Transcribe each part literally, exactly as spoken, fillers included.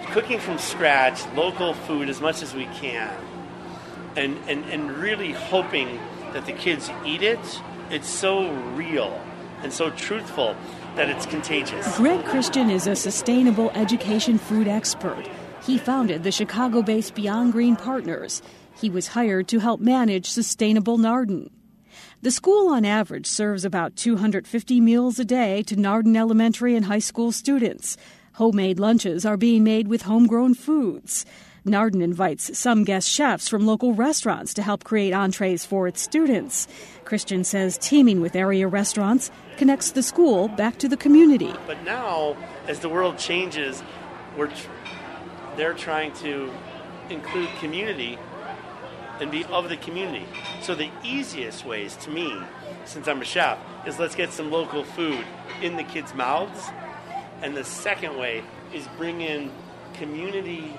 cooking from scratch, local food as much as we can, and, and, and really hoping that the kids eat it. It's so real and so truthful that it's contagious. Greg Christian is a sustainable education food expert. He founded the Chicago-based Beyond Green Partners. He was hired to help manage Sustainable Naarden. The school on average serves about two hundred fifty meals a day to Naarden elementary and high school students. Homemade lunches are being made with homegrown foods. Naarden invites some guest chefs from local restaurants to help create entrees for its students. Christian says teaming with area restaurants connects the school back to the community. But now, as the world changes, we're tr- they're trying to include community and be of the community. So the easiest ways to me, since I'm a chef, is let's get some local food in the kids' mouths. And the second way is bring in community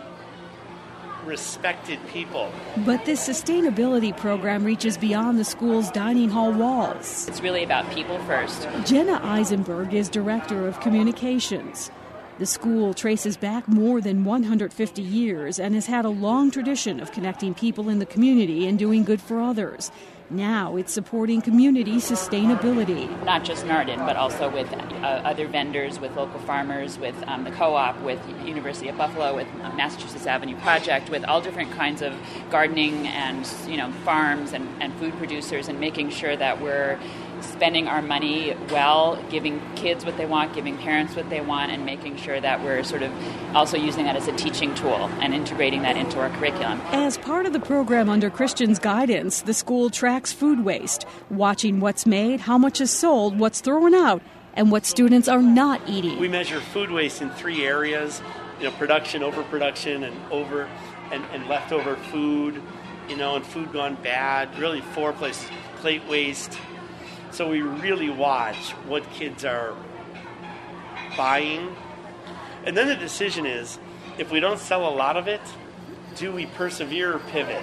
respected people. But this sustainability program reaches beyond the school's dining hall walls. It's really about people first. Jenna Eisenberg is director of communications. The school traces back more than one hundred fifty years and has had a long tradition of connecting people in the community and doing good for others. Now it's supporting community sustainability. Not just Naarden, but also with uh, other vendors, with local farmers, with um, the co-op, with University of Buffalo, with Massachusetts Avenue Project, with all different kinds of gardening and, you know, farms and, and food producers, and making sure that we're spending our money well, giving kids what they want, giving parents what they want, and making sure that we're sort of also using that as a teaching tool and integrating that into our curriculum. As part of the program under Christian's guidance, the school tracks food waste, watching what's made, how much is sold, what's thrown out, and what students are not eating. We measure food waste in three areas, you know, production, overproduction, and over and, and leftover food, you know, and food gone bad. Really four places, plate waste. So we really watch what kids are buying. And then the decision is, if we don't sell a lot of it, do we persevere or pivot?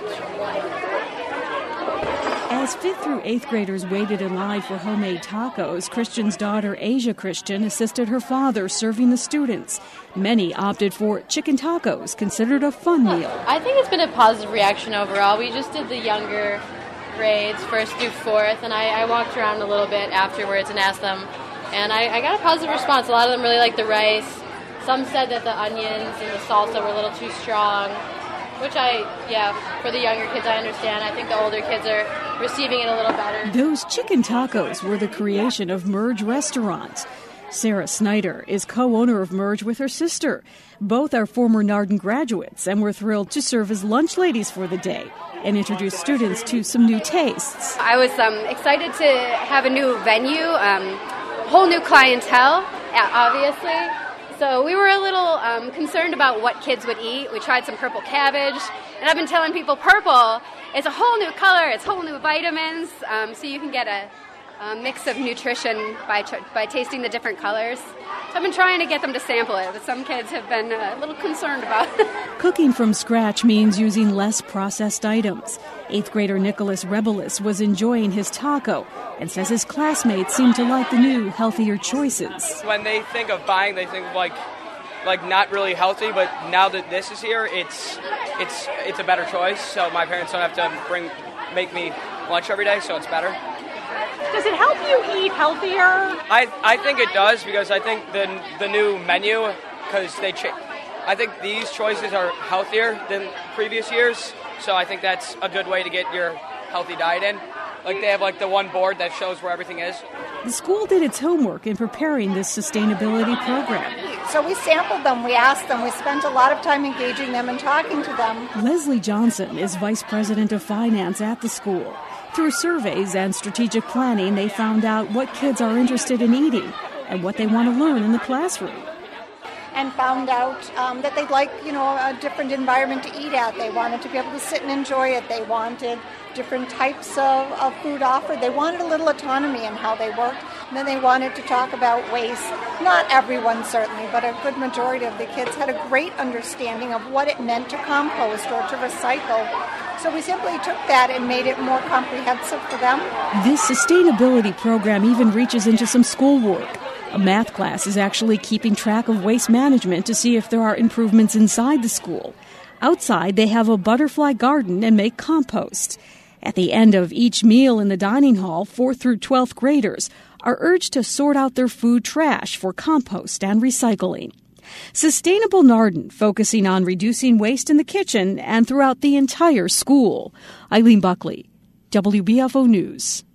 As fifth through eighth graders waited in line for homemade tacos, Christian's daughter, Asia Christian, assisted her father serving the students. Many opted for chicken tacos, considered a fun meal. I think it's been a positive reaction overall. We just did the younger grades, first through fourth, and I, I walked around a little bit afterwards and asked them, and I, I got a positive response. A lot of them really liked the rice. Some said that the onions and the salsa were a little too strong, which I, yeah, for the younger kids I understand. I think the older kids are receiving it a little better. Those chicken tacos were the creation of Merge Restaurants. Sarah Snyder is co-owner of Merge with her sister. Both are former Naarden graduates and were thrilled to serve as lunch ladies for the day and introduce students to some new tastes. I was um, excited to have a new venue, um, whole new clientele, obviously. So we were a little um, concerned about what kids would eat. We tried some purple cabbage, and I've been telling people purple is a whole new color, it's whole new vitamins, um, so you can get a, a mix of nutrition by ch- by tasting the different colors. So I've been trying to get them to sample it, but some kids have been uh, a little concerned about it. Cooking from scratch means using less processed items. Eighth grader Nicholas Rebelis was enjoying his taco and says his classmates seem to like the new, healthier choices. When they think of buying, they think of like like not really healthy, but now that this is here, it's it's it's a better choice. So my parents don't have to bring make me lunch every day, so it's better. Does it help you eat healthier? I I think it does, because I think the the new menu, because they cha- I think these choices are healthier than previous years. So I think that's a good way to get your healthy diet in. Like they have like the one board that shows where everything is. The school did its homework in preparing this sustainability program. So we sampled them, we asked them, we spent a lot of time engaging them and talking to them. Leslie Johnson is vice president of finance at the school. Through surveys and strategic planning, they found out what kids are interested in eating and what they want to learn in the classroom. And found out um, that they'd like, you know, a different environment to eat at. They wanted to be able to sit and enjoy it. They wanted different types of, of food offered. They wanted a little autonomy in how they worked. And then they wanted to talk about waste. Not everyone, certainly, but a good majority of the kids had a great understanding of what it meant to compost or to recycle. So we simply took that and made it more comprehensive for them. This sustainability program even reaches into some schoolwork. A math class is actually keeping track of waste management to see if there are improvements inside the school. Outside, they have a butterfly garden and make compost. At the end of each meal in the dining hall, fourth through twelfth graders are urged to sort out their food trash for compost and recycling. Sustainable Naarden, focusing on reducing waste in the kitchen and throughout the entire school. Eileen Buckley, W B F O News.